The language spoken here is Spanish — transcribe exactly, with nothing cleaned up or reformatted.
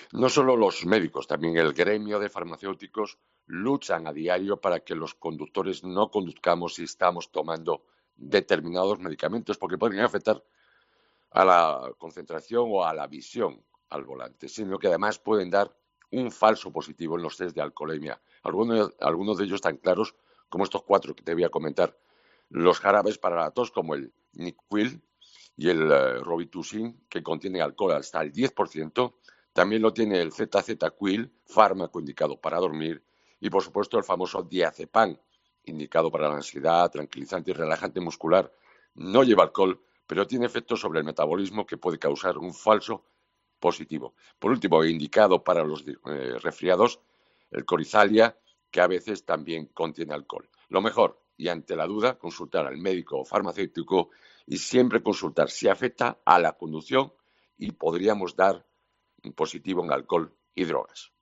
No solo los médicos, también el gremio de farmacéuticos luchan a diario para que los conductores no conduzcamos si estamos tomando determinados medicamentos, porque pueden afectar a la concentración o a la visión al volante, sino que además pueden dar un falso positivo en los test de alcoholemia. Algunos, algunos de ellos tan claros como estos cuatro que te voy a comentar. Los jarabes para la tos como el Nyquil y el uh, Robitussin, que contienen alcohol hasta el diez por ciento. También lo tiene el Z-Z-Quil, fármaco indicado para dormir. Y, por supuesto, el famoso diazepam, indicado para la ansiedad, tranquilizante y relajante muscular. No lleva alcohol, pero tiene efectos sobre el metabolismo que puede causar un falso positivo. Por último, indicado para los eh, resfriados, el Corizalia, que a veces también contiene alcohol. Lo mejor, y ante la duda, consultar al médico o farmacéutico y siempre consultar si afecta a la conducción y podríamos dar un positivo en alcohol y drogas.